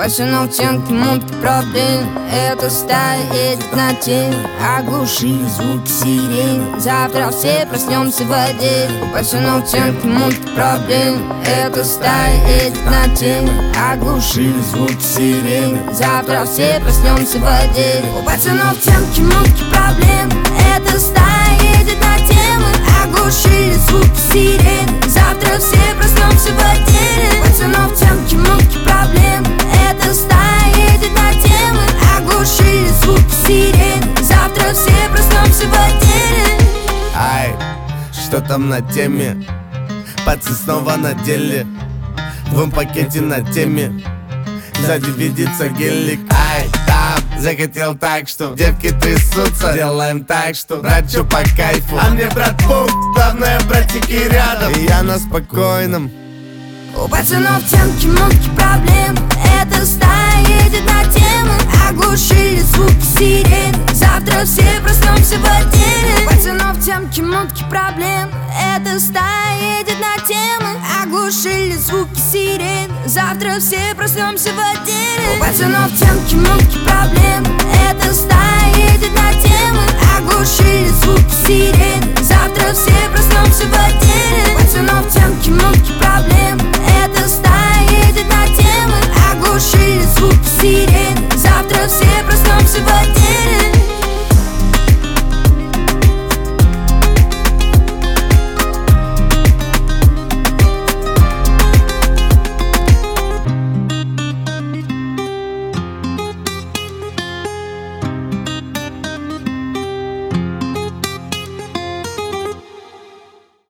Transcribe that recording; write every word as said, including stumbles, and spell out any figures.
пацанов темки, мутки, проблем. Эта стая едет на теме, оглушили звуки сирен. Завтра все проснемся в отделе. У пацанов темки, мутки, проблем. Эта стая едет на теме, оглушили звуки сирен. Завтра все проснемся в отделе. У пацанов темки, мутки, проблем. Эта стая едет на темы, оглушили звуки сирен. Завтра все проснемся в отделе. У пацанов темки, мутки, проблем. Эта стая едет на темы, оглушили звуки сирен. Завтра все проснемся в отделе. Ай, что там на теме? Пацан снова на деле, в двум пакете на теме. Сзади видится гелик. Ай, там захотел так, что девки трясутся. Делаем так, что братчу по кайфу. А мне, брат, пух, главное, братики рядом. И я на спокойном. У пацанов темки, мутки, проблем. Эта стая едет на темы, оглушили звуки сирен. Завтра все проснемся в отделе. У пацанов темки, мутки, проблем. Эта стая едет на темы, оглушили звуки сирен. Завтра все проснемся в отделе. У пацанов темки, мутки, проблем. Эта стая едет на темы, оглушили звуки сирен.